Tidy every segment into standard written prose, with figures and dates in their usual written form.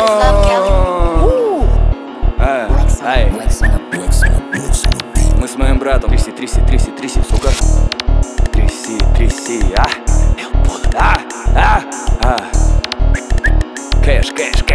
Эй, мы с моим братом тряси, сука. Тряси, Кэш.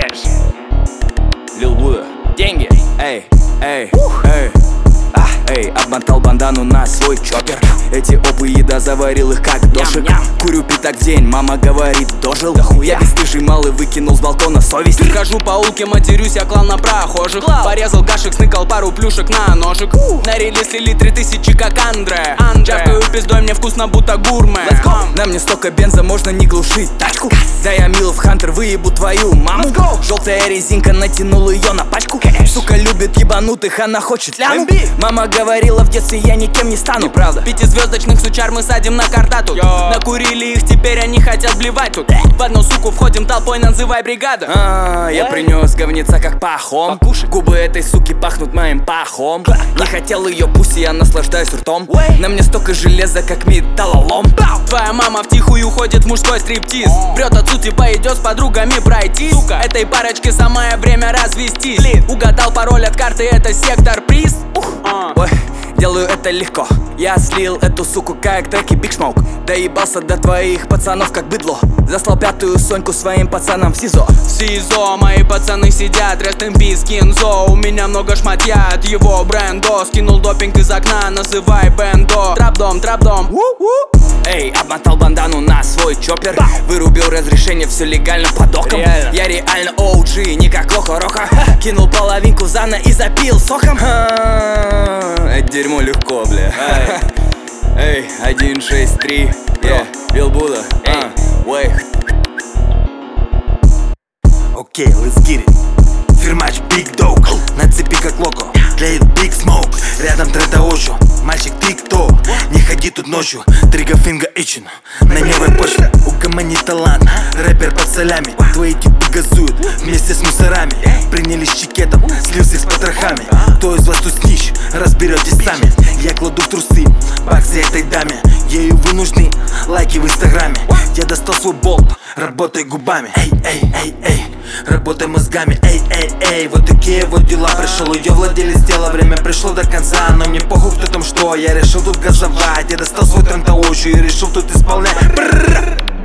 Лил Буда. Деньги. Эй, обмотал бандану на свой чоппер. Эти опы еда заварил их как дошик. Курю пятак в день, мама говорит, дожил. Я бесстыжий малый выкинул с балкона совесть. Хожу по улке, матерюсь, я клал на прохожих. Порезал гашек, сныкал пару плюшек на ножик. На реле слили 3000, как Андре. Чавкаю пиздой, мне вкусно, будто гурме. На мне столько бенза, можно не глушить тачку. Да я Милов Хантер, выебу твою маму. Желтая резинка, натянул ее на пачку. Сука любит ебанутых, она хочет ляму. Мама говорила в детстве, я никем не стану. Неправда. Пятизвездочных сучар мы садим на карта тут. Накурили их, теперь они хотят блевать тут. В одну суку входим толпой, называй бригада. Я принес говнеца как пахом. Губы этой суки пахнут моим пахом. Не хотел ее пусть, я наслаждаюсь ртом. На мне столько железа, как металлолом. Твоя мама втихую ходит в мужской стриптиз. Врет отцу, типа идет с подругами пройти. Этой парочке самое время развестись. Угадал пароль от карты, это сектор приз. Ой, делаю это легко. Я слил эту суку как треки Big Smoke. Доебался до твоих пацанов как быдло. Заслал пятую Соньку своим пацанам в СИЗО. В СИЗО мои пацаны сидят, rest in peace, Кинзо. У меня много шматья от его бренда. Скинул допинг из окна, называй бендо. Трап-дом. Эй, обмотал бандану на свой чоппер. Вырубил разрешение, все легально под оком. Я реально OG, не как Лоха-Роха. Кинул половинку в зана и запил соком. Это дерьмо легко, бля. Эй, 163, Лил Буда. Окей, let's get it. Фирмач Big Dog, на цепи как Локо. Тлеет Big Smoke, рядом Трета Ошо. Мальчик, ты кто? Не ходи тут ночью. Трига финга ичину на невой почве. Угомони талант, рэпер под солями. Твои типы газуют вместе с мусорами. Принялись чекетом, слился с потрохами. Кто из вас тут снищ, разберетесь сами. Я кладу в трусы баксы этой даме. Ею вы нужны, лайки в инстаграме. Я достал свой болт, работай губами. Эй, работай мозгами. Эй, вот такие вот дела. Пришел ее владелец тела, время пришло до конца. Но мне похуй, кто там что, я решил тут газовать. Я достал свой Трента Ошо и решил тут исполнять.